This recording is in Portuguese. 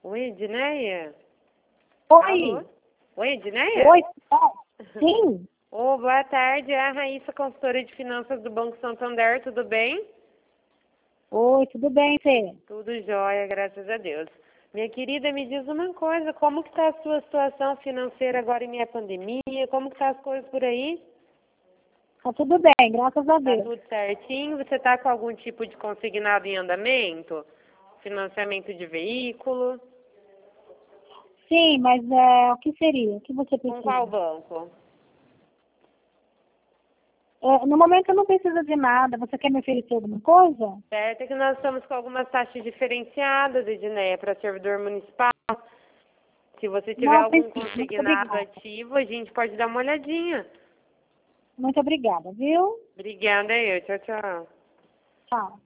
Oi, Edneia? Oi. Alô? Oi, Edneia? Oi. Sim. Boa tarde, é a Raíssa, consultora de finanças do Banco Santander, tudo bem? Oi, tudo bem, Fê? Tudo jóia, graças a Deus. Minha querida, me diz uma coisa, como que está a sua situação financeira agora em meia pandemia? Como que tá as coisas por aí? Tá tudo bem, graças a Tá Deus. tudo certinho? Você tá com algum tipo de consignado em andamento? Financiamento de veículo? Sim, mas o que seria? O que você Com qual precisa? banco? No momento eu não preciso de nada. Você quer me oferecer alguma coisa? Certo, é que nós estamos com algumas taxas diferenciadas, Edneia, para servidor municipal. Se você tiver Não algum preciso. Muito consignado obrigada. ativo, a gente pode dar uma olhadinha. Muito obrigada, viu? Obrigada, eu. Tchau, tchau. Tchau.